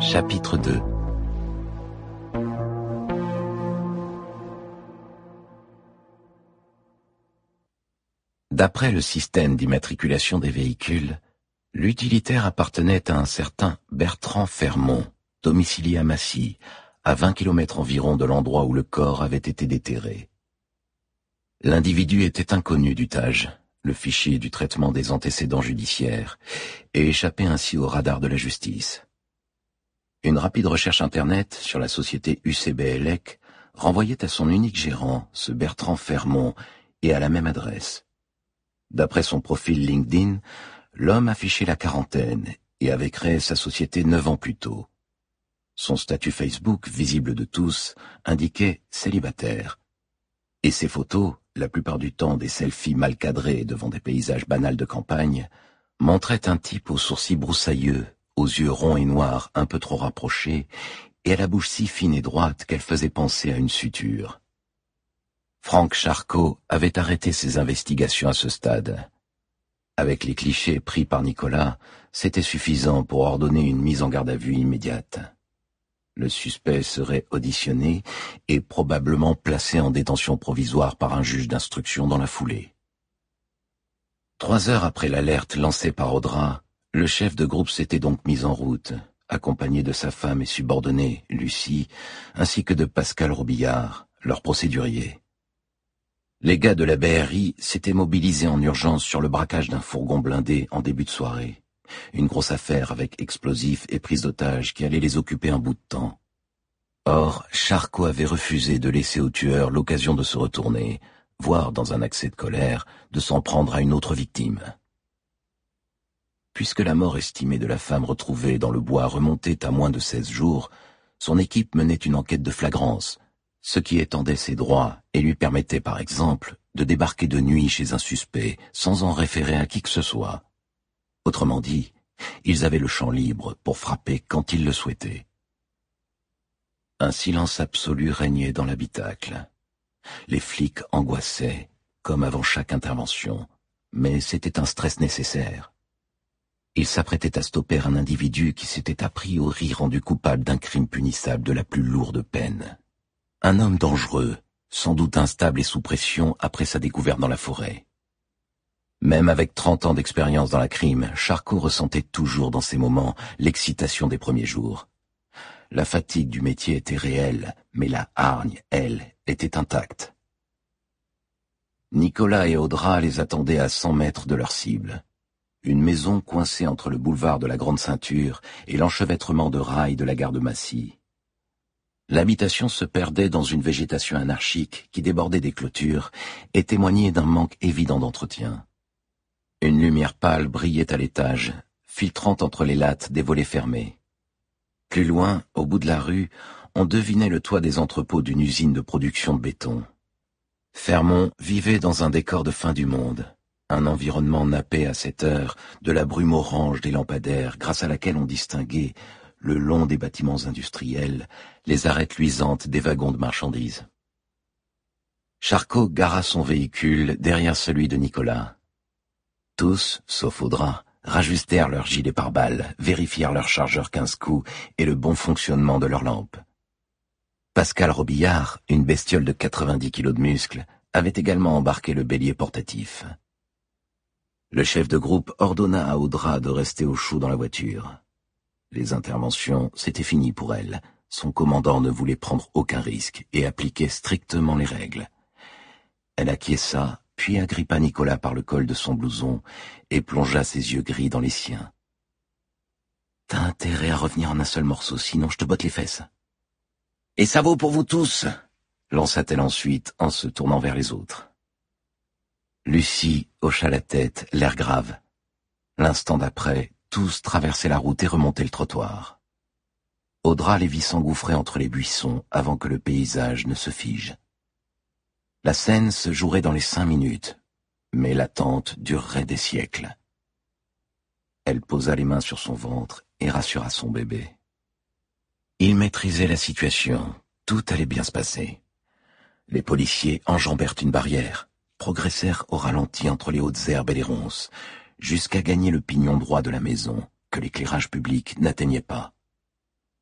Chapitre 2. D'après le système d'immatriculation des véhicules, l'utilitaire appartenait à un certain Bertrand Fermont, domicilié à Massy, à 20 km environ de l'endroit où le corps avait été déterré. L'individu était inconnu du TAJ, le fichier du traitement des antécédents judiciaires, et échappait ainsi au radar de la justice. Une rapide recherche Internet sur la société UCB-ELEC renvoyait à son unique gérant, ce Bertrand Fermont, et à la même adresse. D'après son profil LinkedIn, l'homme affichait la quarantaine et avait créé sa société 9 ans plus tôt. Son statut Facebook, visible de tous, indiquait célibataire. Et ses photos, la plupart du temps des selfies mal cadrés devant des paysages banals de campagne, montraient un type aux sourcils broussailleux, aux yeux ronds et noirs un peu trop rapprochés, et à la bouche si fine et droite qu'elle faisait penser à une suture. Franck Charcot avait arrêté ses investigations à ce stade. Avec les clichés pris par Nicolas, c'était suffisant pour ordonner une mise en garde à vue immédiate. Le suspect serait auditionné et probablement placé en détention provisoire par un juge d'instruction dans la foulée. 3 heures après l'alerte lancée par Audra, le chef de groupe s'était donc mis en route, accompagné de sa femme et subordonnée, Lucie, ainsi que de Pascal Robillard, leur procédurier. Les gars de la BRI s'étaient mobilisés en urgence sur le braquage d'un fourgon blindé en début de soirée. Une grosse affaire avec explosifs et prise d'otages qui allait les occuper un bout de temps. Or, Charcot avait refusé de laisser au tueur l'occasion de se retourner, voire, dans un accès de colère, de s'en prendre à une autre victime. Puisque la mort estimée de la femme retrouvée dans le bois remontait à moins de 16 jours, son équipe menait une enquête de flagrance, ce qui étendait ses droits et lui permettait, par exemple, de débarquer de nuit chez un suspect sans en référer à qui que ce soit. Autrement dit, ils avaient le champ libre pour frapper quand ils le souhaitaient. Un silence absolu régnait dans l'habitacle. Les flics angoissaient, comme avant chaque intervention, mais c'était un stress nécessaire. Ils s'apprêtaient à stopper un individu qui s'était a priori rendu coupable d'un crime punissable de la plus lourde peine. Un homme dangereux, sans doute instable et sous pression après sa découverte dans la forêt. Même avec 30 ans d'expérience dans la crime, Charcot ressentait toujours dans ces moments l'excitation des premiers jours. La fatigue du métier était réelle, mais la hargne, elle, était intacte. Nicolas et Audra les attendaient à 100 mètres de leur cible. Une maison coincée entre le boulevard de la Grande Ceinture et l'enchevêtrement de rails de la gare de Massy. L'habitation se perdait dans une végétation anarchique qui débordait des clôtures et témoignait d'un manque évident d'entretien. Une lumière pâle brillait à l'étage, filtrant entre les lattes des volets fermés. Plus loin, au bout de la rue, on devinait le toit des entrepôts d'une usine de production de béton. Fermont vivait dans un décor de fin du monde, un environnement nappé à cette heure de la brume orange des lampadaires grâce à laquelle on distinguait, le long des bâtiments industriels, les arêtes luisantes des wagons de marchandises. Charcot gara son véhicule derrière celui de Nicolas. Tous, sauf Audra, rajustèrent leurs gilets pare-balles, vérifièrent leur chargeur 15 coups et le bon fonctionnement de leurs lampes. Pascal Robillard, une bestiole de 90 kilos de muscles, avait également embarqué le bélier portatif. Le chef de groupe ordonna à Audra de rester au chaud dans la voiture. Les interventions, c'était fini pour elle. Son commandant ne voulait prendre aucun risque et appliquait strictement les règles. Elle acquiesça, puis agrippa Nicolas par le col de son blouson et plongea ses yeux gris dans les siens. « T'as intérêt à revenir en un seul morceau, sinon je te botte les fesses. »« Et ça vaut pour vous tous !» lança-t-elle ensuite en se tournant vers les autres. Lucie hocha la tête, l'air grave. L'instant d'après, tous traversaient la route et remontaient le trottoir. Audra les vit s'engouffrer entre les buissons avant que le paysage ne se fige. La scène se jouerait dans les 5 minutes, mais l'attente durerait des siècles. Elle posa les mains sur son ventre et rassura son bébé. Il maîtrisait la situation, tout allait bien se passer. Les policiers enjambèrent une barrière, progressèrent au ralenti entre les hautes herbes et les ronces, jusqu'à gagner le pignon droit de la maison, que l'éclairage public n'atteignait pas.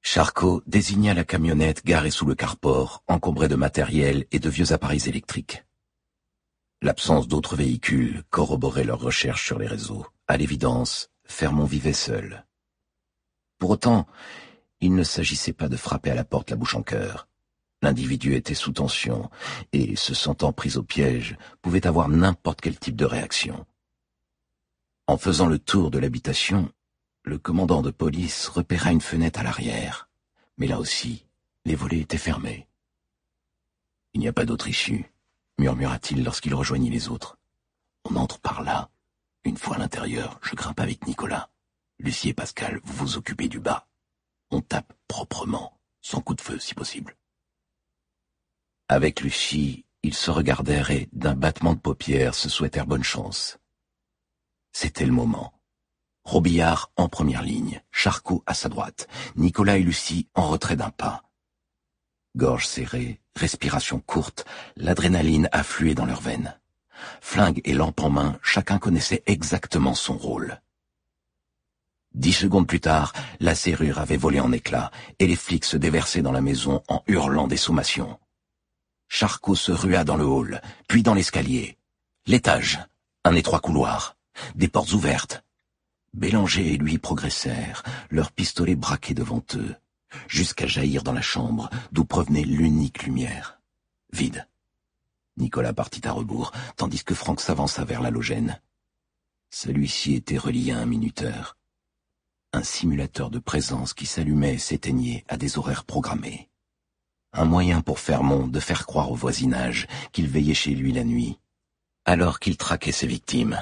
Charcot désigna la camionnette garée sous le carport, encombrée de matériel et de vieux appareils électriques. L'absence d'autres véhicules corroborait leurs recherches sur les réseaux. À l'évidence, Fermont vivait seul. Pour autant, il ne s'agissait pas de frapper à la porte la bouche en cœur. L'individu était sous tension et, se sentant pris au piège, pouvait avoir n'importe quel type de réaction. En faisant le tour de l'habitation, le commandant de police repéra une fenêtre à l'arrière. Mais là aussi, les volets étaient fermés. « Il n'y a pas d'autre issue », murmura-t-il lorsqu'il rejoignit les autres. « On entre par là. Une fois à l'intérieur, je grimpe avec Nicolas. Lucie et Pascal, vous vous occupez du bas. On tape proprement, sans coup de feu si possible. » Avec Lucie, ils se regardèrent et, d'un battement de paupières, se souhaitèrent bonne chance. C'était le moment. Robillard en première ligne, Charcot à sa droite, Nicolas et Lucie en retrait d'un pas. Gorge serrée, respiration courte, l'adrénaline affluait dans leurs veines. Flingue et lampe en main, chacun connaissait exactement son rôle. 10 secondes plus tard, la serrure avait volé en éclats et les flics se déversaient dans la maison en hurlant des sommations. Charcot se rua dans le hall, puis dans l'escalier. L'étage, un étroit couloir, des portes ouvertes. Bélanger et lui progressèrent, leurs pistolets braqués devant eux, jusqu'à jaillir dans la chambre, d'où provenait l'unique lumière. Vide. Nicolas partit à rebours, tandis que Franck s'avança vers l'halogène. Celui-ci était relié à un minuteur. Un simulateur de présence qui s'allumait et s'éteignait à des horaires programmés. Un moyen pour Fermont de faire croire au voisinage qu'il veillait chez lui la nuit, alors qu'il traquait ses victimes.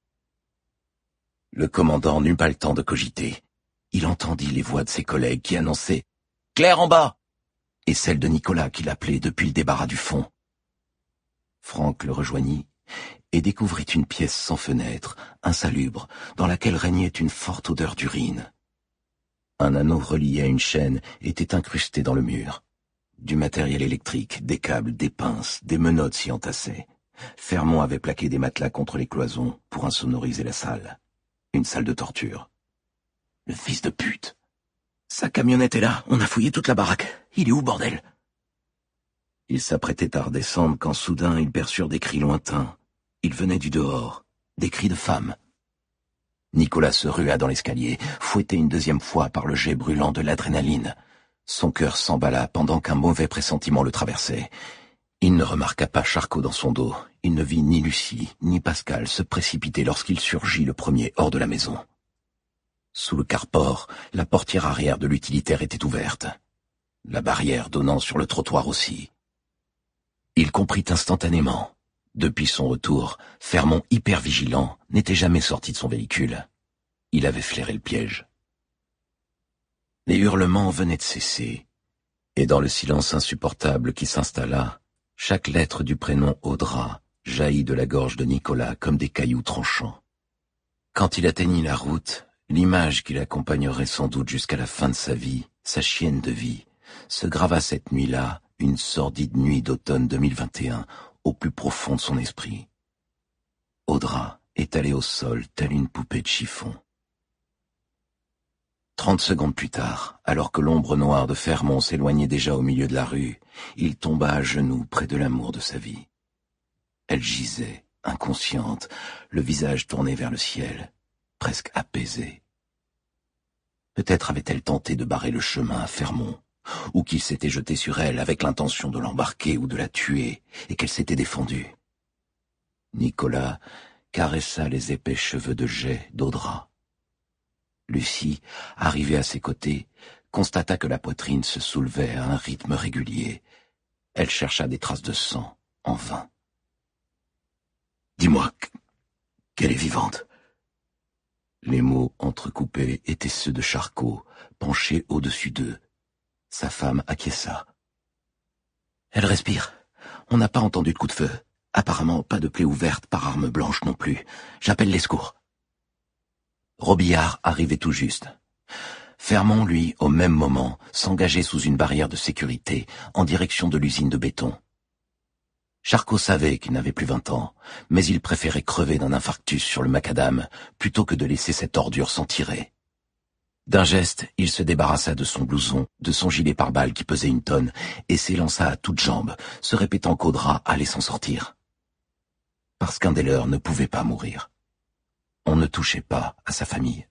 Le commandant n'eut pas le temps de cogiter. Il entendit les voix de ses collègues qui annonçaient « Claire en bas !» et celle de Nicolas qui l'appelait depuis le débarras du fond. Franck le rejoignit et découvrit une pièce sans fenêtre, insalubre, dans laquelle régnait une forte odeur d'urine. Un anneau relié à une chaîne était incrusté dans le mur. Du matériel électrique, des câbles, des pinces, des menottes s'y entassaient. Fermont avait plaqué des matelas contre les cloisons pour insonoriser la salle. Une salle de torture. Le fils de pute. Sa camionnette est là, on a fouillé toute la baraque. Il est où, bordel? Il s'apprêtait à redescendre quand soudain ils perçurent des cris lointains. Ils venaient du dehors, des cris de femmes. Nicolas se rua dans l'escalier, fouetté une deuxième fois par le jet brûlant de l'adrénaline. Son cœur s'emballa pendant qu'un mauvais pressentiment le traversait. Il ne remarqua pas Charcot dans son dos. Il ne vit ni Lucie, ni Pascal se précipiter lorsqu'il surgit le premier hors de la maison. Sous le carport, la portière arrière de l'utilitaire était ouverte. La barrière donnant sur le trottoir aussi. Il comprit instantanément. Depuis son retour, Fermont, hyper vigilant, n'était jamais sorti de son véhicule. Il avait flairé le piège. Les hurlements venaient de cesser, et dans le silence insupportable qui s'installa, chaque lettre du prénom Audra jaillit de la gorge de Nicolas comme des cailloux tranchants. Quand il atteignit la route, l'image qui l'accompagnerait sans doute jusqu'à la fin de sa vie, sa chienne de vie, se grava cette nuit-là, une sordide nuit d'automne 2021, au plus profond de son esprit. Audra, étalée au sol, telle une poupée de chiffon. 30 secondes plus tard, alors que l'ombre noire de Fermont s'éloignait déjà au milieu de la rue, il tomba à genoux près de l'amour de sa vie. Elle gisait, inconsciente, le visage tourné vers le ciel, presque apaisée. Peut-être avait-elle tenté de barrer le chemin à Fermont, ou qu'il s'était jeté sur elle avec l'intention de l'embarquer ou de la tuer, et qu'elle s'était défendue. Nicolas caressa les épais cheveux de jais d'Audra. Lucie, arrivée à ses côtés, constata que la poitrine se soulevait à un rythme régulier. Elle chercha des traces de sang, en vain. « Dis-moi qu'elle est vivante. » Les mots entrecoupés étaient ceux de Charcot, penché au-dessus d'eux. Sa femme acquiesça. « Elle respire. On n'a pas entendu de coup de feu. Apparemment, pas de plaie ouverte par arme blanche non plus. J'appelle les secours. » Robillard arrivait tout juste. Fermont, lui, au même moment, s'engageait sous une barrière de sécurité en direction de l'usine de béton. Charcot savait qu'il n'avait plus 20 ans, mais il préférait crever d'un infarctus sur le macadam plutôt que de laisser cette ordure s'en tirer. D'un geste, il se débarrassa de son blouson, de son gilet pare-balles qui pesait une tonne, et s'élança à toutes jambes, se répétant qu'Audra allait s'en sortir. Parce qu'un des leurs ne pouvait pas mourir. On ne touchait pas à sa famille.